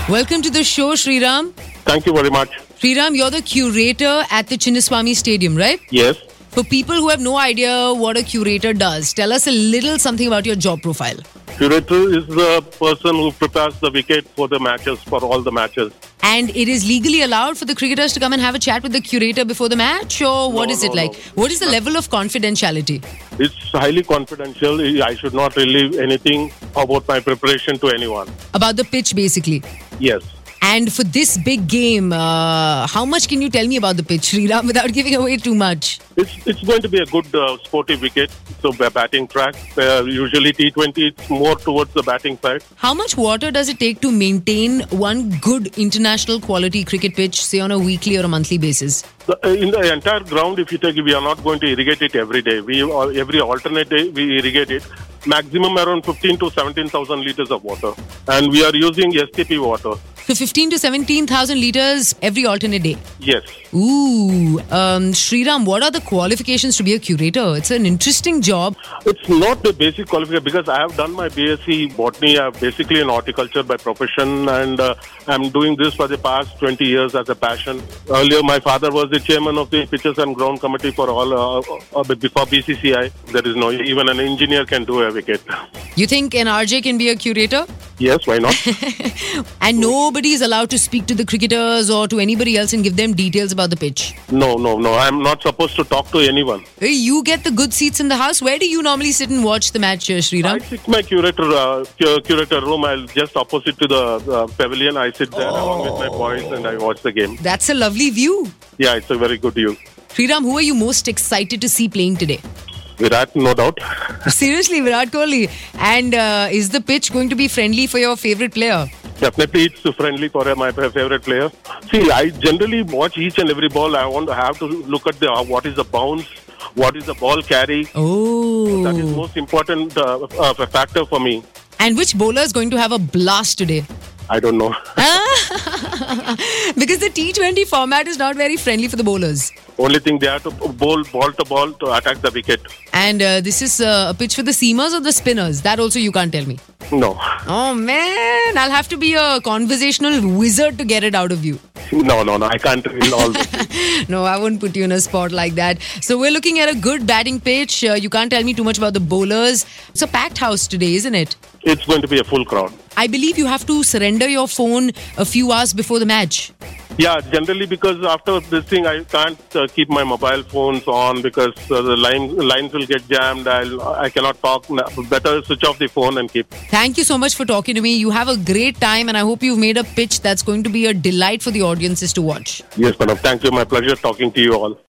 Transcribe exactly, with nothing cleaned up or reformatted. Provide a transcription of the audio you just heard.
Welcome to the show, Sriram. Thank you very much. Sriram, you're the curator at the Chinnaswamy Stadium, right? Yes. For people who have no idea what a curator does, tell us a little something about your job profile. Curator is the person who prepares the wicket for the matches, for all the matches. And it is legally allowed for the cricketers to come and have a chat with the curator before the match? Or what No, is it no, like? no. What is the level of confidentiality? It's highly confidential. I should not reveal anything about my preparation to anyone. About the pitch, basically. Yes. And for this big game, uh, how much can you tell me about the pitch, Sriram, without giving away too much? It's it's going to be a good uh, sporty wicket. So a batting track. Uh, usually T twenty, it's more towards the batting side. How much water does it take to maintain one good international quality cricket pitch, say on a weekly or a monthly basis? The, uh, in the entire ground, if you take, we are not going to irrigate it every day. We uh, every alternate day we irrigate it. Maximum around fifteen to seventeen thousand liters of water, and we are using S T P water. So fifteen to seventeen thousand litres every alternate day. Yes. Ooh, um, Sriram, what are the qualifications to be a curator? It's an interesting job. It's not the basic qualification because I have done my B S c botany. I'm basically in horticulture by profession, and uh, I'm doing this for the past twenty years as a passion. Earlier, my father was the chairman of the pitches and ground committee for all uh, uh, before B C C I. There is no even an engineer can do a wicket. You think an R J can be a curator? Yes, why not? And nobody is allowed to speak to the cricketers or to anybody else and give them details about the pitch. No, no, no. I'm not supposed to talk to anyone. Hey, you get the good seats in the house. Where do you normally sit and watch the match, uh, I Sriram? sit in my curator uh, cu- curator room. I'll just opposite to the uh, pavilion. I sit there along with my boys and I watch the game. That's a lovely view. Yeah, it's a very good view. Sriram, who are you most excited to see playing today? Virat, no doubt. Seriously, Virat Kohli. And uh, is the pitch going to be friendly for your favorite player? Definitely, it's friendly for my favorite player. See, I generally watch each and every ball. I want to have to look at the uh, what is the bounce, what is the ball carry. Oh. That is most important uh, uh, factor for me. And which bowler is going to have a blast today? I don't know. Because the T twenty format is not very friendly for the bowlers. Only thing they have to bowl ball to ball to attack the wicket. And uh, this is uh, a pitch for the seamers or the spinners? That also you can't tell me. No. Oh man, I'll have to be a conversational wizard to get it out of you. No, no, no. I can't reveal all this. No, I won't put you in a spot like that. So we're looking at a good batting pitch. Uh, you can't tell me too much about the bowlers. It's a packed house today, isn't it? It's going to be a full crowd. I believe you have to surrender your phone a few hours before the match. Yeah, generally because after this thing, I can't uh, keep my mobile phones on because uh, the line, lines will get jammed. I'll, I cannot talk. Better switch off the phone and keep. Thank you so much for talking to me. You have a great time and I hope you've made a pitch that's going to be a delight for the audiences to watch. Yes, madam. Thank you. My pleasure talking to you all.